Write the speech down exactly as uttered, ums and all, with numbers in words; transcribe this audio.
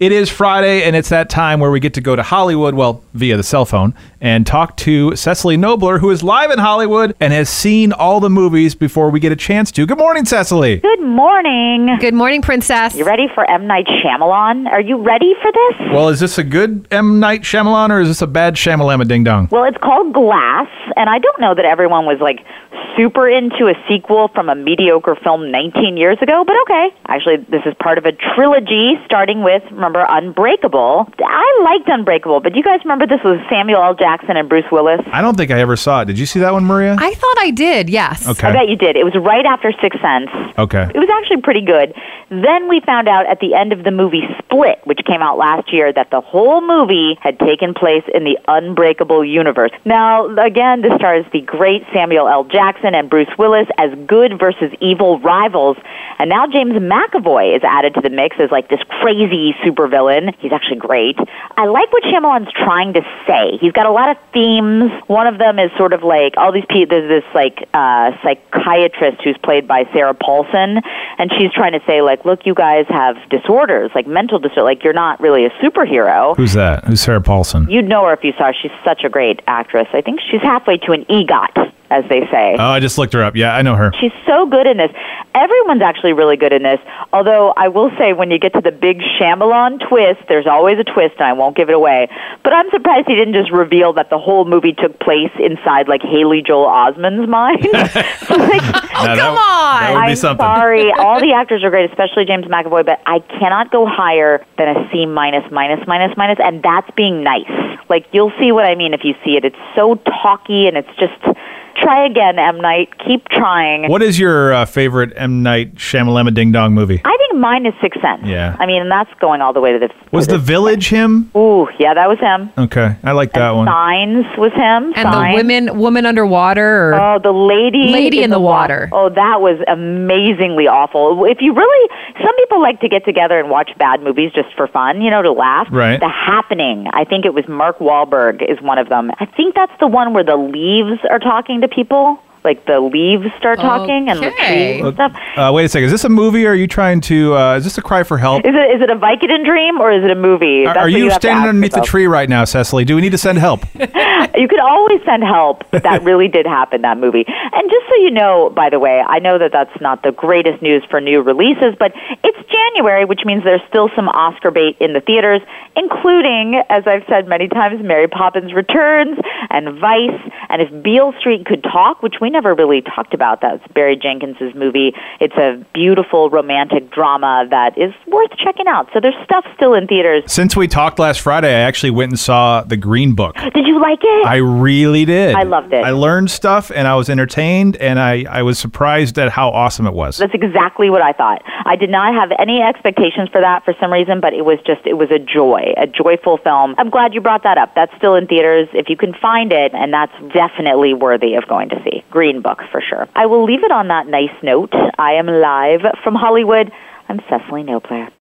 It is Friday, and it's that time where we get to go to Hollywood, well, via the cell phone, and talk to Cecily Knobler, who is live in Hollywood and has seen all the movies before we get a chance to. Good morning, Cecily. Good morning. Good morning, Princess. You ready for M. Night Shyamalan? Are you ready for this? Well, is this a good M. Night Shyamalan, or is this a bad Shyamalama Ding Dong? Well, it's called Glass, and I don't know that everyone was, like, super into a sequel from a mediocre film nineteen years ago, but okay. Actually, this is part of a trilogy starting with, remember, Unbreakable. I liked Unbreakable, but do you guys remember this was Samuel L. Jackson and Bruce Willis? I don't think I ever saw it. Did you see that one, Maria? I thought I did, yes. Okay. I bet you did. It was right after Sixth Sense. Okay. It was actually pretty good. Then we found out at the end of the movie Split, which came out last year, that the whole movie had taken place in the Unbreakable universe. Now, again, this stars the great Samuel L. Jackson and Bruce Willis as good versus evil rivals. And now James McAvoy is added to the mix as like this crazy supervillain. He's actually great. I like what Shyamalan's trying to say. He's got a lot of themes. One of them is sort of like all these people. There's this like uh, psychiatrist who's played by Sarah Paulson, and she's trying to say like, look, you guys have disorders, like mental disorder. Like you're not really a superhero. Who's that? Who's Sarah Paulson? You'd know her if you saw her. She's such a great actress. I think she's halfway to an EGOT, as they say. Oh, I just looked her up. Yeah, I know her. She's so good in this. Everyone's actually really good in this, although I will say when you get to the big Shyamalan twist, there's always a twist, and I won't give it away. But I'm surprised he didn't just reveal that the whole movie took place inside, like, Haley Joel Osment's mind. So, like, now, come that, on! That would be I'm something. sorry. All the actors are great, especially James McAvoy, but I cannot go higher than a C minus, minus, minus, minus, and that's being nice. Like, you'll see what I mean if you see it. It's so talky, and it's just... Try again, M. Night. Keep trying. What is your uh, favorite M. Night Shyamalama Ding Dong movie? I think mine is Sixth Sense. Yeah. I mean, that's going all the way to the... Was to The Village him? Ooh, yeah, that was him. Okay, I like that and one. Signs was him. And Signs. the women, woman underwater. Or Oh, the lady... Lady in, in the, the water. Wa- oh, that was amazingly awful. If you really... Some people like to get together and watch bad movies just for fun, you know, to laugh. Right. The Happening. I think it was Mark Wahlberg is one of them. I think that's the one where the leaves are talking to people. Like the leaves start talking and the Okay. trees and stuff. Uh, wait a second. Is this a movie, or are you trying to... Uh, is this a cry for help? Is it is it a Vicodin dream or is it a movie? Are, That's are what you, have to standing ask underneath the yourself. tree right now, Cecily? Do we need to send help? You could always send help. That really did happen, that movie. And just so you know, by the way, I know that that's not the greatest news for new releases, but it's January, which means there's still some Oscar bait in the theaters, including, as I've said many times, Mary Poppins Returns and Vice, and If Beale Street Could Talk, which we never really talked about. That's Barry Jenkins's movie. It's a beautiful romantic drama that is worth checking out. So there's stuff still in theaters. Since we talked last Friday, I actually went and saw The Green Book. Did you like it? I really did. I loved it. I learned stuff, and I was entertained, and I, I was surprised at how awesome it was. That's exactly what I thought. I did not have any expectations for that for some reason, but it was just, it was a joy, a joyful film. I'm glad you brought that up. That's still in theaters if you can find it, and that's definitely worthy of going to see. Green Book, for sure. I will leave it on that nice note. I am live from Hollywood. I'm Cecily Knobler.